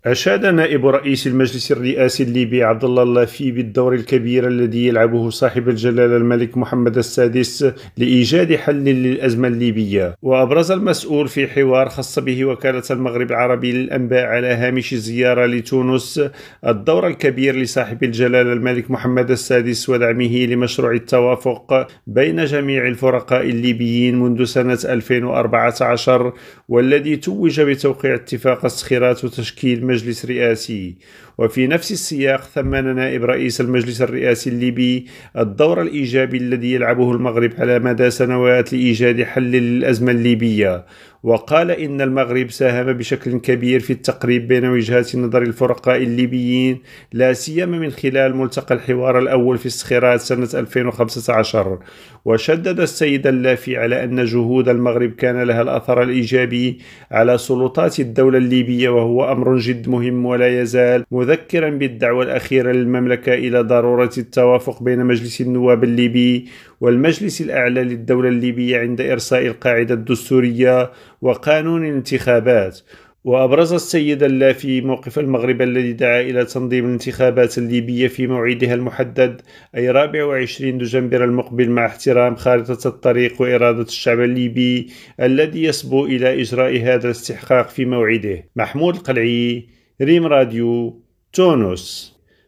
أشاد نائب رئيس المجلس الرئاسي الليبي عبد الله اللافي بالدور الكبير الذي يلعبه صاحب الجلالة الملك محمد السادس لإيجاد حل للأزمة الليبية. وأبرز المسؤول في حوار خاص به وكالة المغرب العربي للأنباء على هامش الزيارة لتونس الدور الكبير لصاحب الجلالة الملك محمد السادس ودعمه لمشروع التوافق بين جميع الفرقاء الليبيين منذ سنة 2014، والذي توج بتوقيع اتفاق الصخيرات وتشكيل مجلس رئاسي. وفي نفس السياق ثمن نائب رئيس المجلس الرئاسي الليبي الدور الإيجابي الذي يلعبه المغرب على مدى سنوات لإيجاد حل للأزمة الليبية، وقال إن المغرب ساهم بشكل كبير في التقريب بين وجهات نظر الفرقاء الليبيين، لا سيما من خلال ملتقى الحوار الأول في الصخيرات سنة 2015. وشدد السيد اللافي على أن جهود المغرب كان لها الأثر الإيجابي على سلطات الدولة الليبية، وهو أمر جد مهم، ولا يزال مذكرا بالدعوة الأخيرة للمملكة إلى ضرورة التوافق بين مجلس النواب الليبي والمجلس الأعلى للدولة الليبية عند إرساء القاعدة الدستورية وقانون الانتخابات. وأبرز السيد اللافي موقف المغرب الذي دعا إلى تنظيم الانتخابات الليبية في موعدها المحدد، أي 24 دجنبر المقبل، مع احترام خارطة الطريق وإرادة الشعب الليبي الذي يصبو إلى إجراء هذا الاستحقاق في موعده. محمود القلعي، ريم راديو، تونس.